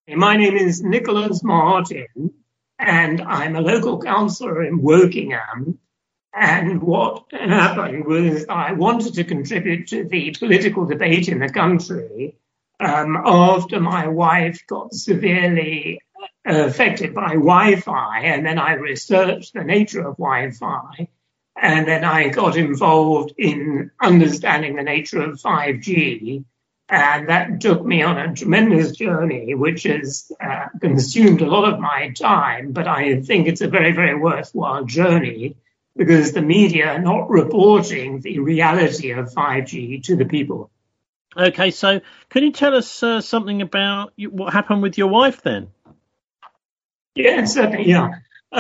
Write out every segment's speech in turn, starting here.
My name is Nicholas Martin, and I'm a local councillor in Wokingham. And what happened was I wanted to contribute to the political debate in the country after my wife got severely affected by Wi-Fi, and then I researched the nature of Wi-Fi, and then I got involved in understanding the nature of 5G. And that took me on a tremendous journey, which has consumed a lot of my time. But I think it's a very, very worthwhile journey because the media are not reporting the reality of 5G to the people. Okay, so can you tell us something about what happened with your wife then? Yes, certainly, yeah.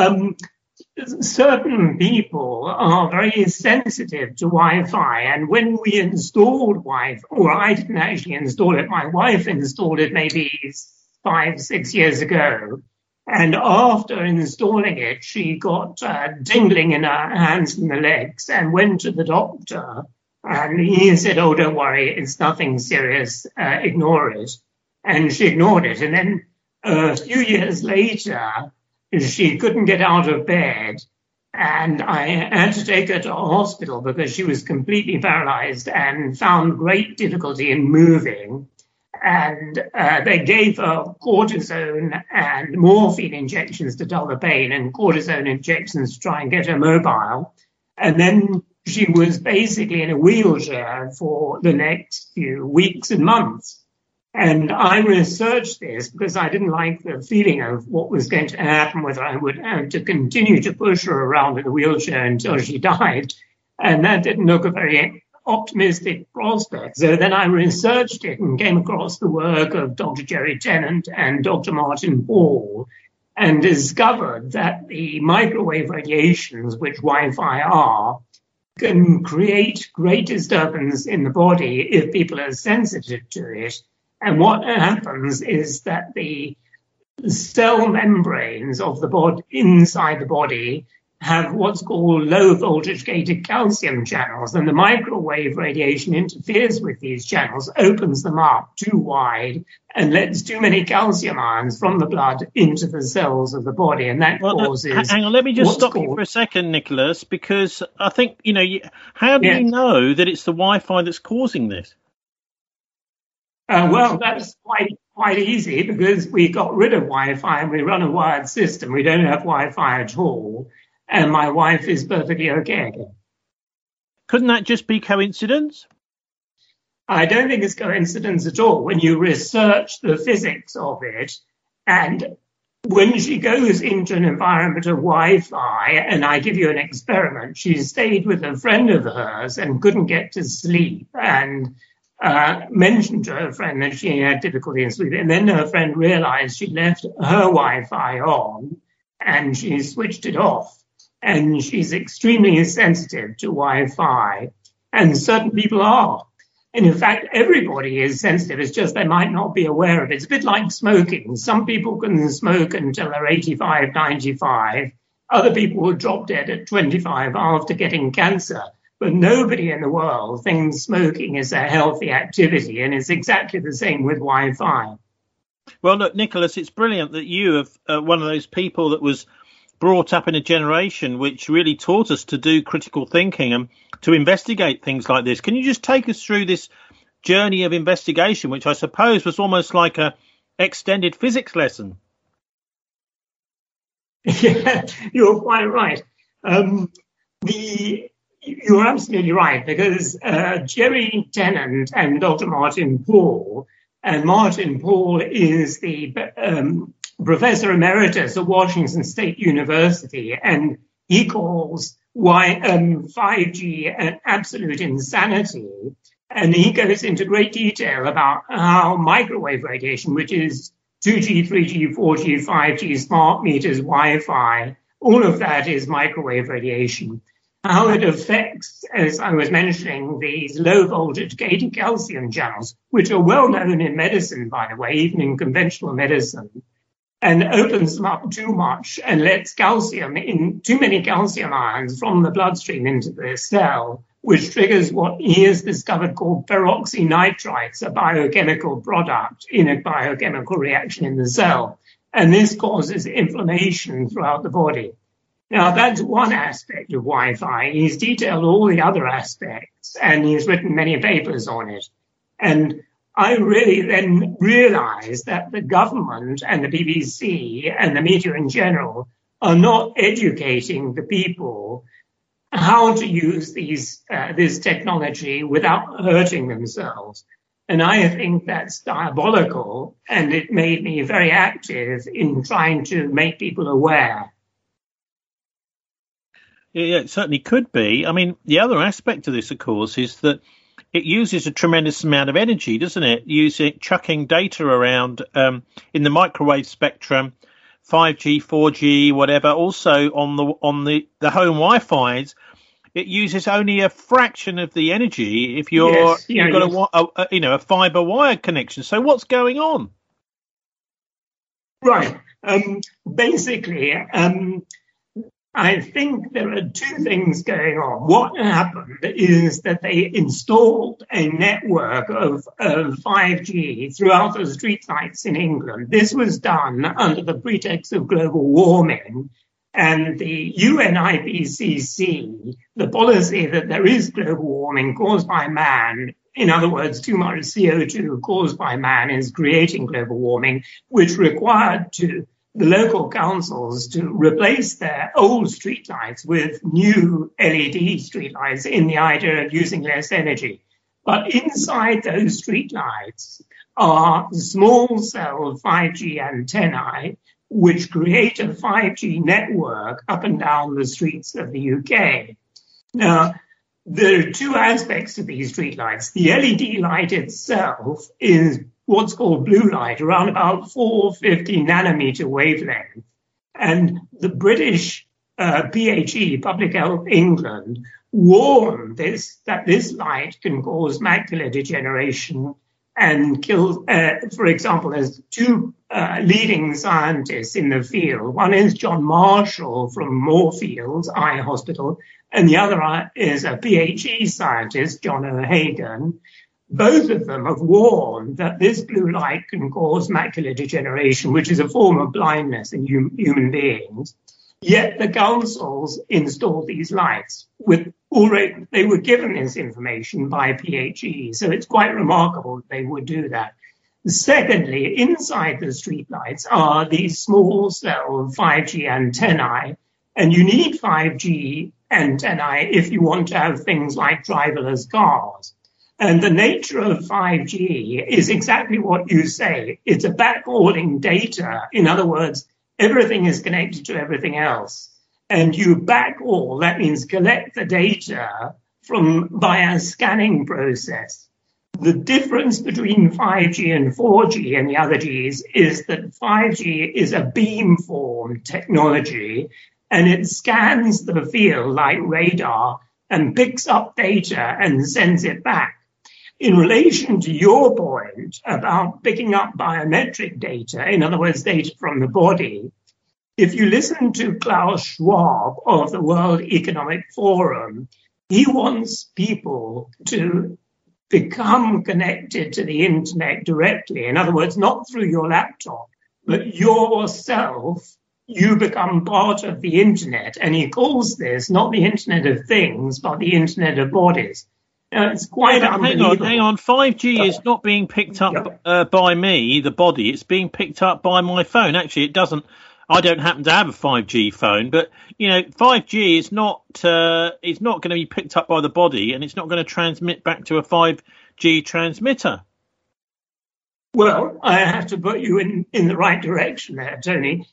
Certain people are very sensitive to Wi-Fi, and when we installed Wi-Fi, or I didn't actually install it, my wife installed it maybe 5-6 years ago, and after installing it, she got tingling in her hands and the legs and went to the doctor, and he said, "Oh, don't worry, it's nothing serious, ignore it." And she ignored it, and then a few years later, she couldn't get out of bed, and I had to take her to a hospital because she was completely paralyzed and found great difficulty in moving. And they gave her cortisone and morphine injections to dull the pain and cortisone injections to try and get her mobile. And then she was basically in a wheelchair for the next few weeks and months. And I researched this because I didn't like the feeling of what was going to happen, whether I would have to continue to push her around in a wheelchair until she died. And that didn't look a very optimistic prospect. So then I researched it and came across the work of Dr. Jerry Tennant and Dr. Martin Pall and discovered that the microwave radiations, which Wi-Fi are, can create great disturbance in the body if people are sensitive to it. And what happens is that the cell membranes of the body inside the body have what's called low voltage gated calcium channels, and the microwave radiation interferes with these channels, opens them up too wide, and lets too many calcium ions from the blood into the cells of the body, and that causes... Hang on, let me just stop you for a second, Nicholas, because I think, how do you know that it's the Wi-Fi that's causing this? Well, that's quite easy because we got rid of Wi-Fi and we run a wired system. We don't have Wi-Fi at all. And my wife is perfectly okay again. Couldn't that just be coincidence? I don't think it's coincidence at all when you research the physics of it. And when she goes into an environment of Wi-Fi, and I give you an experiment, she stayed with a friend of hers and couldn't get to sleep and mentioned to her friend that she had difficulty in sleeping. And then her friend realized she'd left her Wi-Fi on and she switched it off. And she's extremely sensitive to Wi-Fi. And certain people are. And in fact, everybody is sensitive. It's just they might not be aware of it. It's a bit like smoking. Some people can smoke until they're 85, 95. Other people will drop dead at 25 after getting cancer. But nobody in the world thinks smoking is a healthy activity, and it's exactly the same with Wi-Fi. Well, look, Nicholas, it's brilliant that you are one of those people that was brought up in a generation which really taught us to do critical thinking and to investigate things like this. Can you just take us through this journey of investigation, which I suppose was almost like a extended physics lesson? Yeah, you're quite right. You're absolutely right, because Jerry Tennant and Dr. Martin Pall, and Martin Pall is the Professor Emeritus at Washington State University, and he calls 5G an absolute insanity. And he goes into great detail about how microwave radiation, which is 2G, 3G, 4G, 5G, smart meters, Wi-Fi, all of that is microwave radiation. How it affects, as I was mentioning, these low-voltage gated calcium channels, which are well known in medicine, by the way, even in conventional medicine, and opens them up too much and lets calcium in, too many calcium ions from the bloodstream into the cell, which triggers what he has discovered called peroxynitrites, a biochemical product in a biochemical reaction in the cell. And this causes inflammation throughout the body. Now, that's one aspect of Wi-Fi. He's detailed all the other aspects, and he's written many papers on it. And I really then realized that the government and the BBC and the media in general are not educating the people how to use this technology without hurting themselves. And I think that's diabolical, and it made me very active in trying to make people aware. Yeah, it certainly could be. I mean, the other aspect of this, of course, is that it uses a tremendous amount of energy, doesn't it? Chucking data around in the microwave spectrum, 5G, 4G, whatever. Also on the home Wi-Fi's, it uses only a fraction of the energy if you've got a fiber wire connection. So what's going on? Right. Basically, I think there are two things going on. What happened is that they installed a network of 5G throughout the streetlights in England. This was done under the pretext of global warming. And the UN IPCC, the policy that there is global warming caused by man, in other words, too much CO2 caused by man is creating global warming, which required the local councils to replace their old streetlights with new LED streetlights in the idea of using less energy. But inside those streetlights are small cell 5G antennae, which create a 5G network up and down the streets of the UK. Now, there are two aspects to these streetlights. The LED light itself is what's called blue light, around about 450 nanometer wavelength. And the British PHE, Public Health England, warned that this light can cause macular degeneration and kill, for example, there's two leading scientists in the field. One is John Marshall from Moorfields Eye Hospital, and the other is a PhD scientist, John O'Hagan. Both of them have warned that this blue light can cause macular degeneration, which is a form of blindness in human beings. Yet the councils installed these lights they were given this information by PHE, so it's quite remarkable that they would do that. Secondly, inside the streetlights are these small cell 5G antennae, and you need 5G antennae if you want to have things like driverless cars. And the nature of 5G is exactly what you say. It's a backhauling data. In other words, everything is connected to everything else. And you backhaul, that means collect the data by a scanning process. The difference between 5G and 4G and the other Gs is that 5G is a beamform technology, and it scans the field like radar and picks up data and sends it back. In relation to your point about picking up biometric data, in other words, data from the body, if you listen to Klaus Schwab of the World Economic Forum, he wants people to become connected to the internet directly. In other words, not through your laptop, but yourself, you become part of the internet. And he calls this not the Internet of Things, but the Internet of Bodies. Now, it's quite unbelievable. Hang on. 5G is not being picked up by me, the body. It's being picked up by my phone. Actually, it doesn't. I don't happen to have a 5G phone, but 5G is not going to be picked up by the body, and it's not going to transmit back to a 5G transmitter. Well, I have to put you in the right direction there, Tony.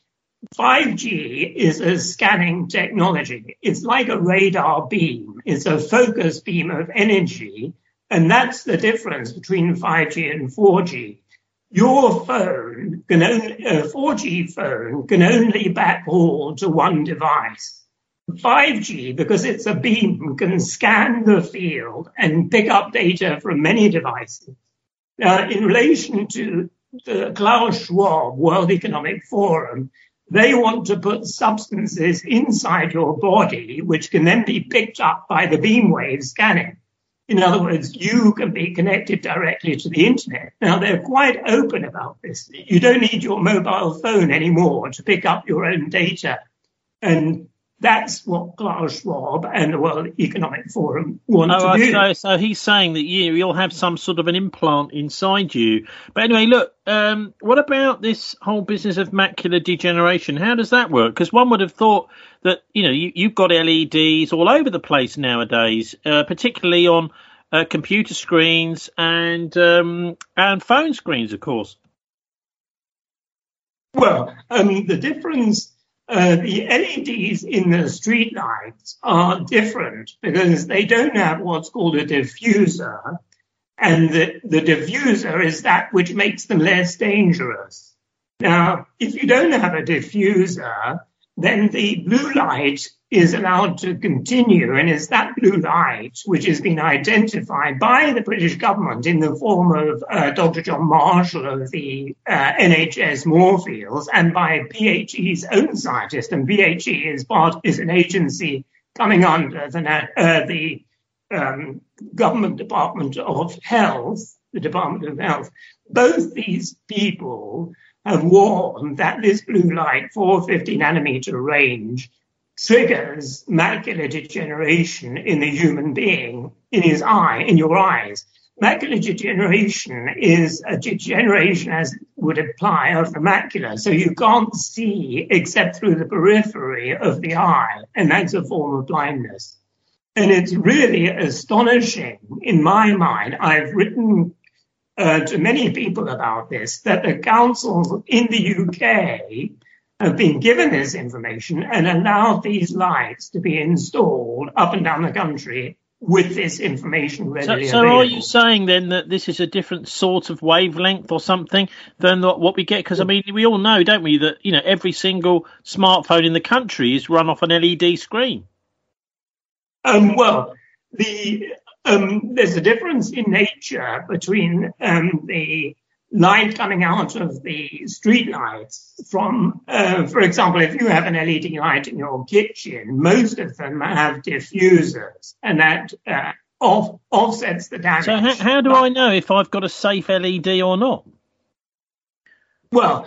5G is a scanning technology. It's like a radar beam. It's a focus beam of energy, and that's the difference between 5G and 4G. Your phone a 4G phone can only backhaul to one device. 5G, because it's a beam, can scan the field and pick up data from many devices. In relation to the Klaus Schwab World Economic Forum, They want to put substances inside your body which can then be picked up by the beam wave scanning. In other words, you can be connected directly to the internet. Now, they're quite open about this. You don't need your mobile phone anymore to pick up your own data. And that's what Klaus Schwab and the World Economic Forum want to do. So he's saying that you'll have some sort of an implant inside you. But anyway, look, what about this whole business of macular degeneration? How does that work? Because one would have thought that, you've got LEDs all over the place nowadays, particularly on computer screens and phone screens, of course. Well, the difference... the LEDs in the street lights are different because they don't have what's called a diffuser, and the diffuser is that which makes them less dangerous. Now, if you don't have a diffuser, then the blue light is allowed to continue, and it's that blue light which has been identified by the British government in the form of Dr. John Marshall of the NHS Moorfields and by PHE's own scientists. And PHE is an agency coming under the Government Department of Health, the Department of Health. Both these people have warned that this blue light, 450 nanometer range, triggers macular degeneration in the human being, in your eyes. Macular degeneration is a degeneration, as would apply, of the macula. So you can't see except through the periphery of the eye, and that's a form of blindness. And it's really astonishing, in my mind. I've written to many people about this, that the councils in the UK have been given this information and allowed these lights to be installed up and down the country with this information readily available. So are you saying then that this is a different sort of wavelength or something than what we get? Because, I mean, we all know, don't we, that, every single smartphone in the country is run off an LED screen? There's a difference in nature between the light coming out of the street lights from, for example, if you have an LED light in your kitchen, most of them have diffusers, and that offsets the damage. So how do I know if I've got a safe LED or not? Well,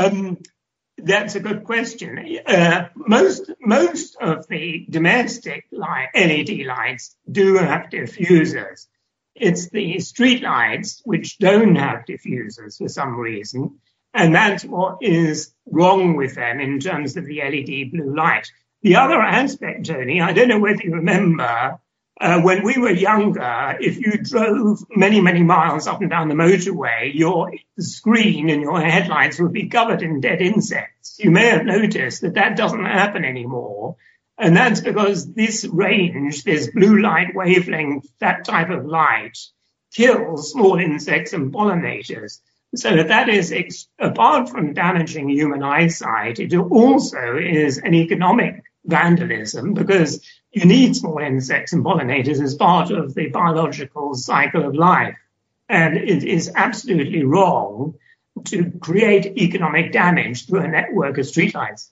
that's a good question. Most of the domestic LED lights do have diffusers. It's the street lights which don't have diffusers for some reason, and that's what is wrong with them in terms of the LED blue light. The other aspect, Tony, I don't know whether you remember, when we were younger, if you drove many, many miles up and down the motorway, your screen and your headlights would be covered in dead insects. You may have noticed that doesn't happen anymore. And that's because this range, this blue light wavelength, that type of light, kills small insects and pollinators. So that is, apart from damaging human eyesight, it also is an economic vandalism because you need small insects and pollinators as part of the biological cycle of life. And it is absolutely wrong to create economic damage through a network of streetlights.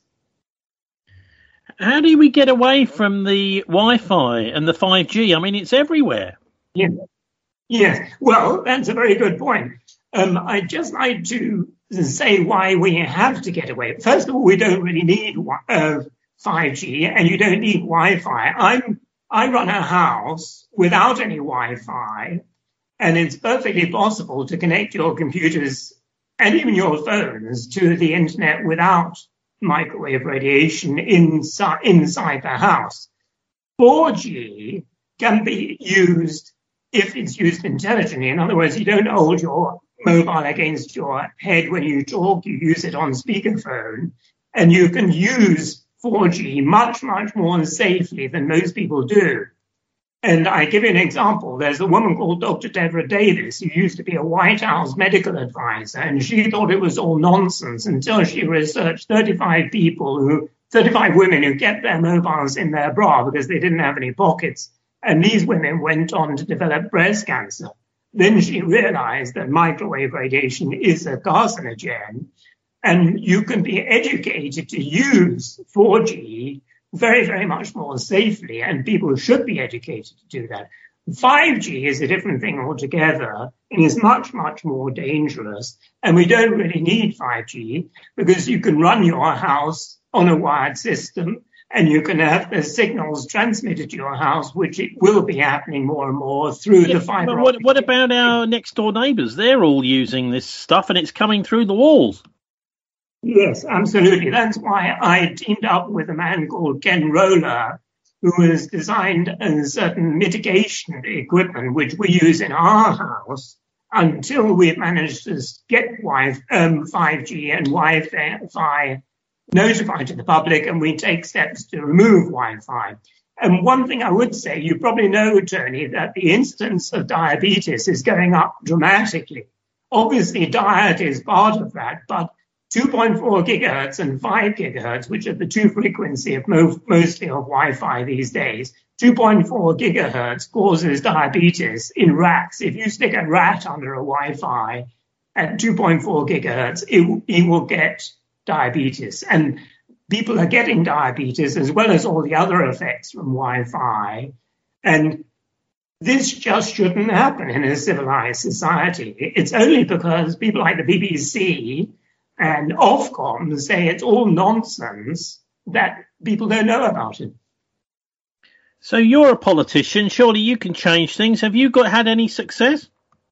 How do we get away from the Wi-Fi and the 5G? I mean, it's everywhere. Yeah. Yes. Well, that's a very good point. I'd just like to say why we have to get away. First of all, we don't really need 5G, and you don't need Wi-Fi. I run a house without any Wi-Fi, and it's perfectly possible to connect your computers and even your phones to the internet without microwave radiation inside the house. 4G can be used if it's used intelligently. In other words, you don't hold your mobile against your head when you talk, you use it on speakerphone, and you can use 4G much, much more safely than most people do. And I give you an example. There's a woman called Dr. Deborah Davis, who used to be a White House medical advisor, and she thought it was all nonsense until she researched 35 women who kept their mobiles in their bra because they didn't have any pockets. And these women went on to develop breast cancer. Then she realized that microwave radiation is a carcinogen, And you can be educated to use 4G very, very much more safely, and people should be educated to do that. 5G is a different thing altogether and is much, much more dangerous. And we don't really need 5G because you can run your house on a wired system and you can have the signals transmitted to your house, which it will be happening more and more through the fiber. What about our next door neighbours? They're all using this stuff and it's coming through the walls. Yes, absolutely. That's why I teamed up with a man called Ken Roller, who has designed a certain mitigation equipment which we use in our house until we've managed to get 5G and Wi-Fi notified to the public, and we take steps to remove Wi-Fi. And one thing I would say, you probably know, Tony, that the incidence of diabetes is going up dramatically. Obviously, diet is part of that, but 2.4 gigahertz and 5 gigahertz, which are the two frequencies of mostly of Wi-Fi these days, 2.4 gigahertz causes diabetes in rats. If you stick a rat under a Wi-Fi at 2.4 gigahertz, it will get diabetes. And people are getting diabetes as well as all the other effects from Wi-Fi. And this just shouldn't happen in a civilized society. It's only because people like the BBC and Ofcom say it's all nonsense that people don't know about it. So you're a politician. Surely you can change things. Have you had any success?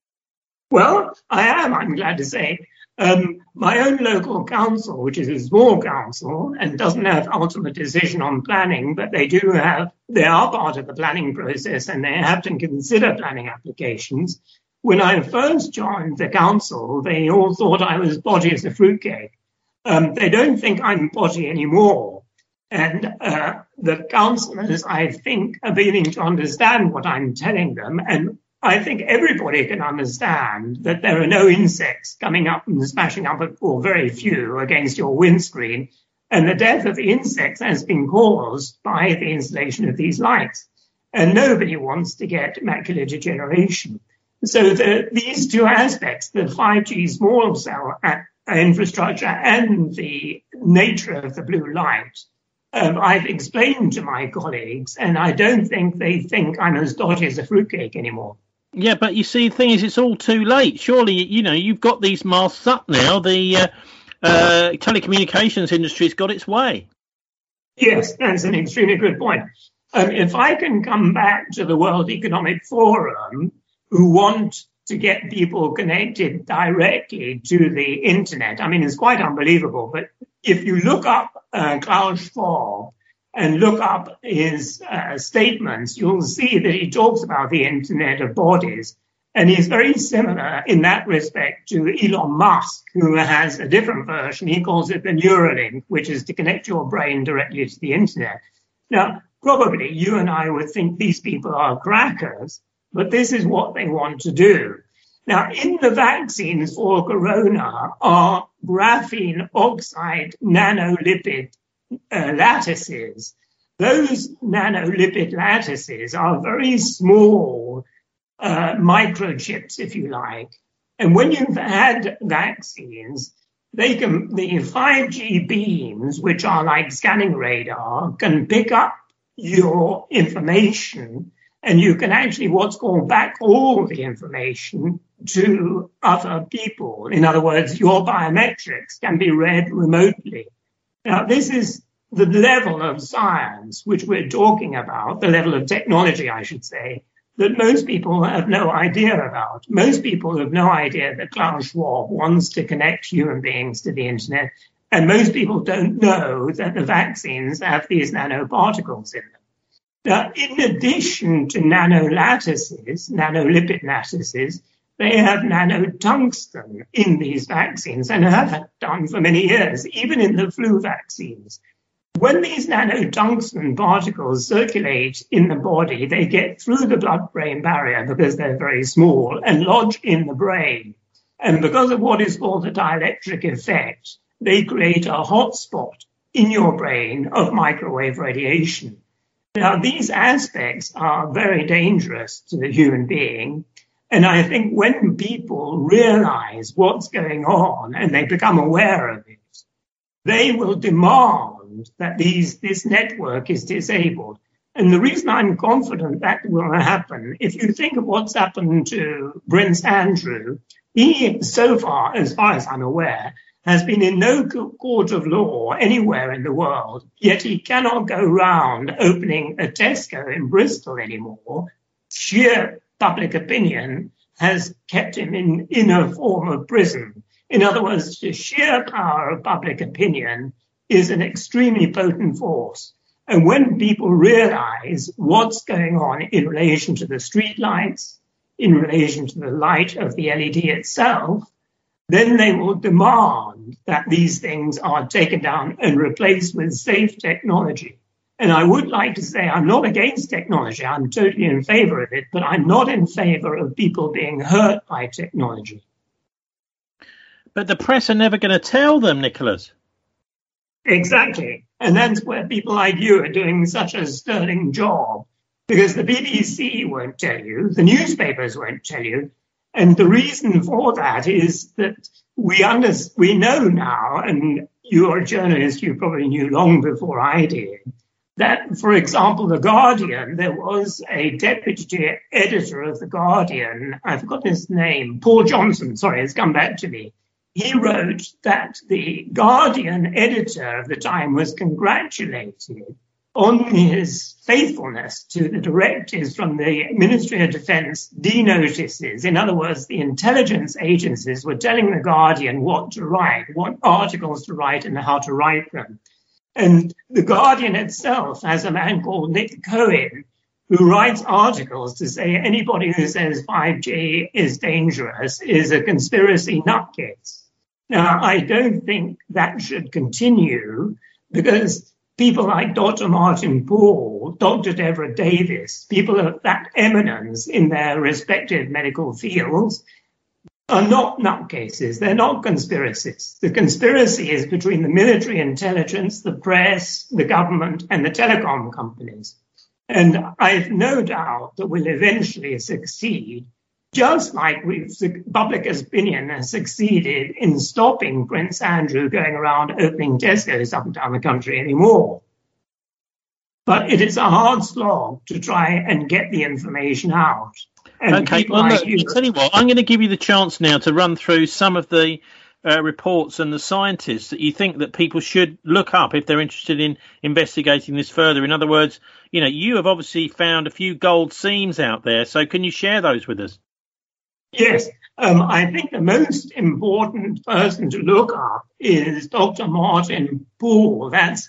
Well, I am, I'm glad to say. My own local council, which is a small council and doesn't have ultimate decision on planning, but they are part of the planning process and they have to consider planning applications. When I first joined the council, they all thought I was podgy as a fruitcake. They don't think I'm podgy anymore. And the councillors, I think, are beginning to understand what I'm telling them. And I think everybody can understand that there are no insects coming up and smashing up, or very few, against your windscreen. And the death of the insects has been caused by the installation of these lights. And nobody wants to get macular degeneration. So these two aspects, the 5G small cell infrastructure and the nature of the blue light, I've explained to my colleagues, and I don't think they think I'm as dodgy as a fruitcake anymore. Yeah, but you see, the thing is, it's all too late. Surely, you've got these masts up now. The telecommunications industry's got its way. Yes, that's an extremely good point. If I can come back to the World Economic Forum, who want to get people connected directly to the internet. I mean, it's quite unbelievable, but if you look up Klaus Schwab and look up his statements, you'll see that he talks about the internet of bodies. And he's very similar in that respect to Elon Musk, who has a different version. He calls it the Neuralink, which is to connect your brain directly to the internet. Now, probably you and I would think these people are crackers, but this is what they want to do. Now, in the vaccines for corona are graphene oxide nanolipid lattices. Those nanolipid lattices are very small microchips, if you like. And when you've had vaccines, the 5G beams, which are like scanning radar, can pick up your information, and you can actually what's called backhaul the information to other people. In other words, your biometrics can be read remotely. Now, this is the level of science which we're talking about, the level of technology, I should say, that most people have no idea about. Most people have no idea that Klaus Schwab wants to connect human beings to the internet, and most people don't know that the vaccines have these nanoparticles in them. Now, in addition to nanolipid lattices, they have nanotungsten in these vaccines and have done for many years, even in the flu vaccines. When these nanotungsten particles circulate in the body, they get through the blood-brain barrier because they're very small and lodge in the brain. And because of what is called the dielectric effect, they create a hotspot in your brain of microwave radiation. Now, these aspects are very dangerous to the human being. And I think when people realize what's going on and they become aware of it, they will demand that this network is disabled. And the reason I'm confident that will happen, if you think of what's happened to Prince Andrew, he, so far as I'm aware, has been in no court of law anywhere in the world, yet he cannot go round opening a Tesco in Bristol anymore. Sheer public opinion has kept him in a form of prison. In other words, the sheer power of public opinion is an extremely potent force. And when people realize what's going on in relation to the streetlights, in relation to the light of the LED itself, then they will demand that these things are taken down and replaced with safe technology. And I would like to say I'm not against technology. I'm totally in favor of it, but I'm not in favor of people being hurt by technology. But the press are never going to tell them, Nicholas. Exactly. And that's where people like you are doing such a sterling job, because the BBC won't tell you, the newspapers won't tell you. And the reason for that is that we know now, and you're a journalist, you probably knew long before I did, that, for example, The Guardian, there was a deputy editor of The Guardian, I've forgotten his name, Paul Johnson, sorry, it's come back to me. He wrote that the Guardian editor of the time was congratulated on his faithfulness to the directives from the Ministry of Defence denotices. In other words, the intelligence agencies were telling the Guardian what to write, what articles to write and how to write them. And the Guardian itself has a man called Nick Cohen, who writes articles to say anybody who says 5G is dangerous is a conspiracy nutcase. Now, I don't think that should continue, because people like Dr. Martin Paul, Dr. Deborah Davis, people of that eminence in their respective medical fields, are not nutcases. They're not conspiracies. The conspiracy is between the military intelligence, the press, the government, and the telecom companies. And I've no doubt that we'll eventually succeed, just like public opinion has succeeded in stopping Prince Andrew going around opening Tesco's up and down the country anymore. But it is a hard slog to try and get the information out. And okay, well, look, I'll tell you what, I'm going to give you the chance now to run through some of the reports and the scientists that you think that people should look up if they're interested in investigating this further. In other words, you know, you have obviously found a few gold seams out there, so can you share those with us? Yes, I think the most important person to look up is Dr. Martin Paul. That's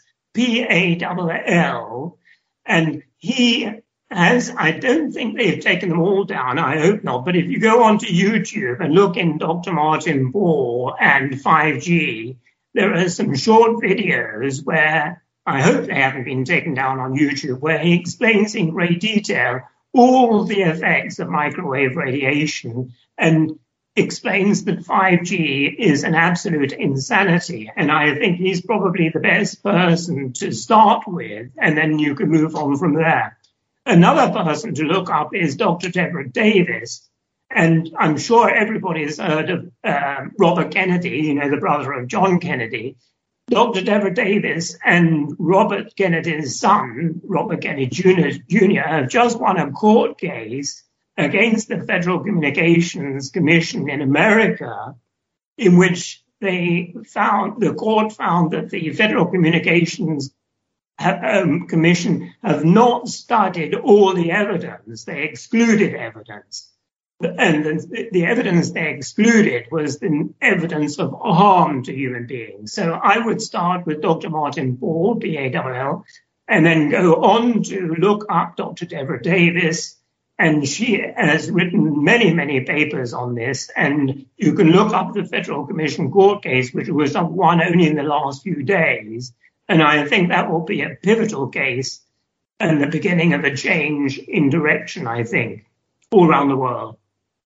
Pall, and he has, I don't think they've taken them all down, I hope not, but if you go onto YouTube and look in Dr. Martin Paul and 5G, there are some short videos where, I hope they haven't been taken down on YouTube, where he explains in great detail all the effects of microwave radiation and explains that 5G is an absolute insanity. And I think he's probably the best person to start with, and then you can move on from there. Another person to look up is Dr. Deborah Davis. And I'm sure everybody has heard of Robert Kennedy, you know, the brother of John Kennedy. Dr. Deborah Davis and Robert Kennedy's son, Robert Kennedy Jr., have just won a court case against the Federal Communications Commission in America, in which the court found that the Federal Communications Commission have not studied all the evidence. They excluded evidence. And the evidence they excluded was the evidence of harm to human beings. So I would start with Dr. Martin Paul, Pall, and then go on to look up Dr. Deborah Davis. And she has written many, many papers on this. And you can look up the Federal Commission court case, which was won only in the last few days. And I think that will be a pivotal case and the beginning of a change in direction, I think, all around the world.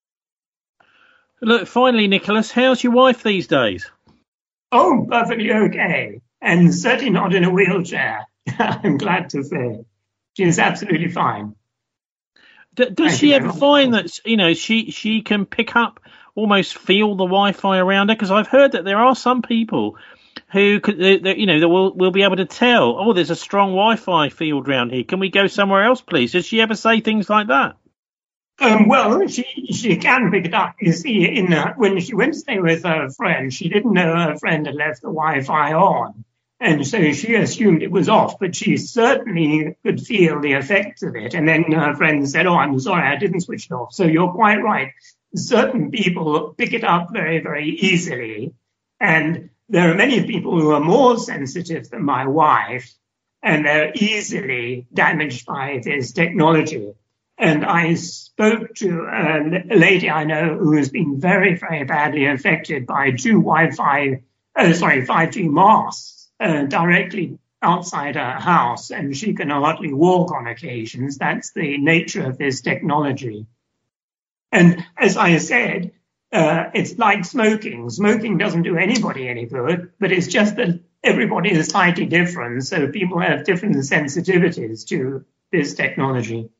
Look, finally, Nicholas, how's your wife these days? Oh, perfectly okay. And certainly not in a wheelchair, I'm glad to say. She's absolutely fine. Does she ever find that, you know, she can pick up, almost feel the Wi-Fi around her? Because I've heard that there are some people who could, that will be able to tell, oh, there's a strong Wi-Fi field around here. Can we go somewhere else, please? Does she ever say things like that? Well, she can pick it up. You see, when she went to stay with her friend, she didn't know her friend had left the Wi-Fi on. And so she assumed it was off, but she certainly could feel the effects of it. And then her friend said, oh, I'm sorry, I didn't switch it off. So you're quite right. Certain people pick it up very, very easily. And there are many people who are more sensitive than my wife, and they're easily damaged by this technology. And I spoke to a lady I know who has been very, very badly affected by 5G masts directly outside her house, and she can hardly walk on occasions. That's the nature of this technology. And as I said, it's like smoking. Smoking doesn't do anybody any good, but it's just that everybody is slightly different, so people have different sensitivities to this technology.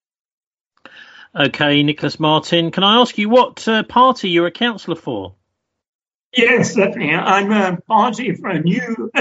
Okay, Nicholas Martin, can I ask you what party you're a councillor for? Yes, certainly. I'm a councillor for a new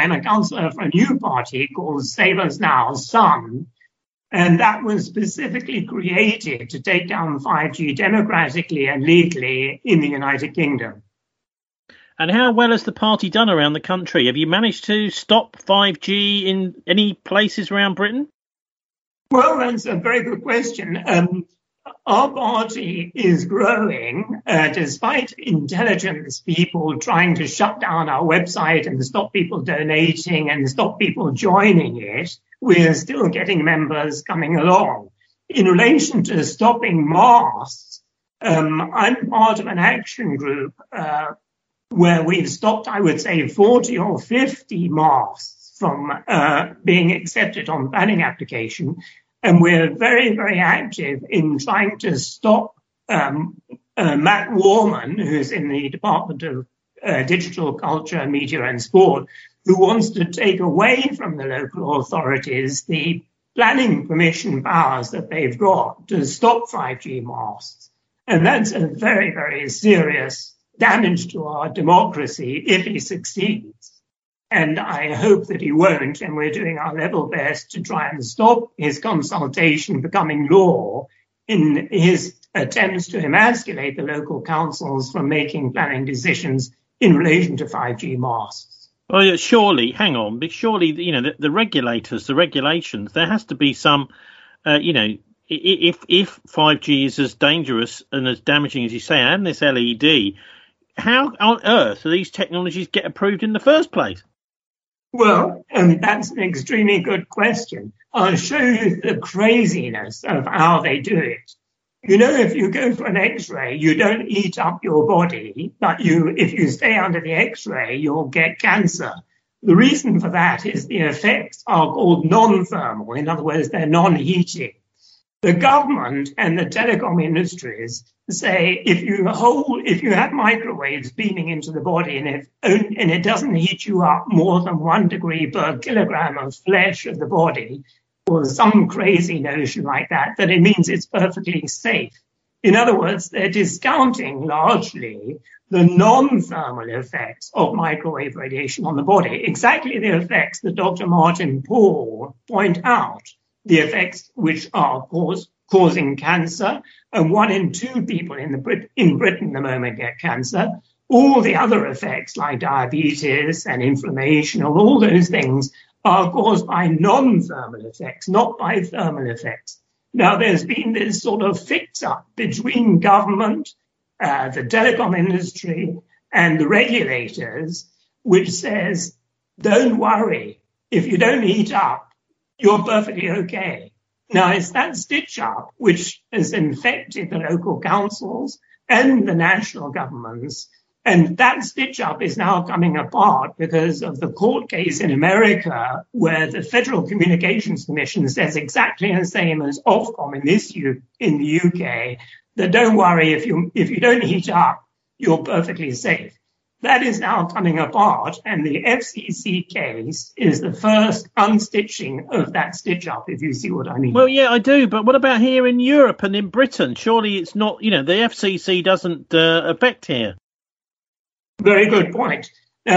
party called Save Us Now, SUN, and that was specifically created to take down 5G democratically and legally in the United Kingdom. And how well has the party done around the country? Have you managed to stop 5G in any places around Britain? Well, that's a very good question. Our party is growing despite intelligence people trying to shut down our website and stop people donating and stop people joining it. We're still getting members coming along. In relation to stopping masts, I'm part of an action group where we've stopped, I would say, 40 or 50 masts from being accepted on planning application. And we're very, very active in trying to stop Matt Warman, who's in the Department of Digital Culture, Media and Sport, who wants to take away from the local authorities the planning permission powers that they've got to stop 5G masts. And that's a very, very serious damage to our democracy if he succeeds. And I hope that he won't, and we're doing our level best to try and stop his consultation becoming law in his attempts to emasculate the local councils from making planning decisions in relation to 5G masts. Well, yeah, surely, hang on, but surely, the regulators, the regulations, there has to be some, if 5G is as dangerous and as damaging as you say, and this LED, how on earth do these technologies get approved in the first place? Well, that's an extremely good question. I'll show you the craziness of how they do it. If you go for an X-ray, you don't eat up your body, but if you stay under the X-ray, you'll get cancer. The reason for that is the effects are called non-thermal. In other words, they're non-heating. The government and the telecom industries say if you have microwaves beaming into the body and it doesn't heat you up more than 1 degree per kilogram of flesh of the body, or some crazy notion like that, that it means it's perfectly safe. In other words, they're discounting largely the non-thermal effects of microwave radiation on the body, exactly the effects that Dr. Martin Paul point out. The effects which are causing cancer, and 1 in 2 people in Britain at the moment get cancer. All the other effects like diabetes and inflammation and all those things are caused by non-thermal effects, not by thermal effects. Now, there's been this sort of fix-up between government, the telecom industry, and the regulators, which says, don't worry, if you don't heat up, you're perfectly okay. Now, it's that stitch-up which has infected the local councils and the national governments, and that stitch-up is now coming apart because of the court case in America where the Federal Communications Commission says exactly the same as Ofcom in the UK, that don't worry, if you don't heat up, you're perfectly safe. That is now coming apart, and the FCC case is the first unstitching of that stitch-up, if you see what I mean. Well, yeah, I do, but what about here in Europe and in Britain? Surely it's not, the FCC doesn't affect here. Very good point. Now,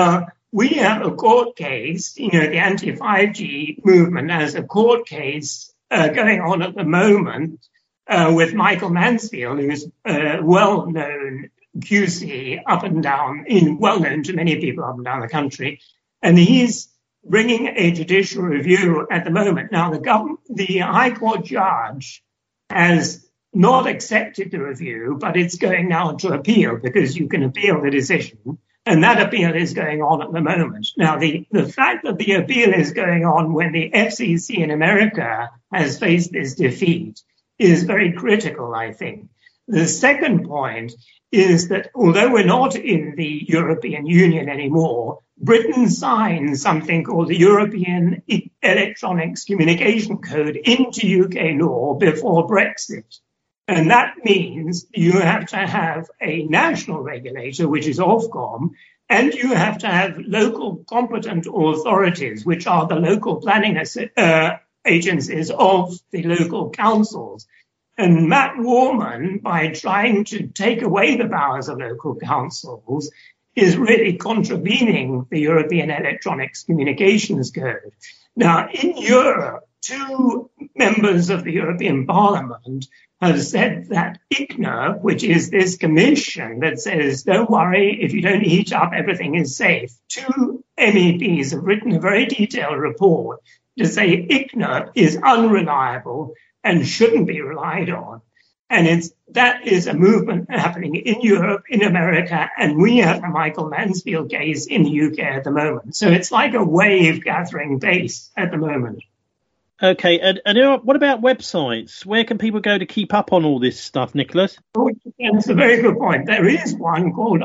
we have a court case, the anti-5G movement has a court case going on at the moment with Michael Mansfield, who's a well-known QC up and down, well-known to many people up and down the country. And he's bringing a judicial review at the moment. Now, the High Court judge has not accepted the review, but it's going now to appeal because you can appeal the decision. And that appeal is going on at the moment. Now, the fact that the appeal is going on when the FCC in America has faced this defeat is very critical, I think. The second point is that although we're not in the European Union anymore, Britain signed something called the European Electronics Communication Code into UK law before Brexit. And that means you have to have a national regulator, which is Ofcom, and you have to have local competent authorities, which are the local planning agencies of the local councils. And Matt Warman, by trying to take away the powers of local councils, is really contravening the European Electronics Communications Code. Now, in Europe, 2 members of the European Parliament have said that ICNIR, which is this commission that says, don't worry, if you don't heat up, everything is safe. 2 MEPs have written a very detailed report to say ICNIR is unreliable and shouldn't be relied on. And that is a movement happening in Europe, in America, and we have the Michael Mansfield case in the UK at the moment. So it's like a wave gathering pace at the moment. Okay, and what about websites? Where can people go to keep up on all this stuff, Nicholas? Oh, that's a very good point. There is one called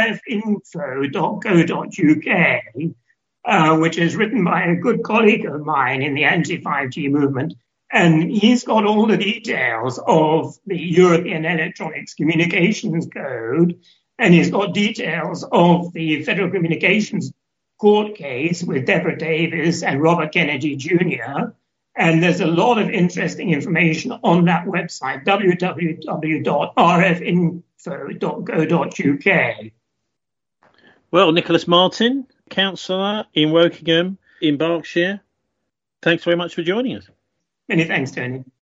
rfinfo.co.uk, which is written by a good colleague of mine in the anti-5G movement. And he's got all the details of the European Electronics Communications Code, and he's got details of the Federal Communications Court case with Deborah Davis and Robert Kennedy Jr., and there's a lot of interesting information on that website, www.rfinfo.co.uk. Well, Nicholas Martin, councillor in Wokingham in Berkshire, thanks very much for joining us. Many thanks, Tony.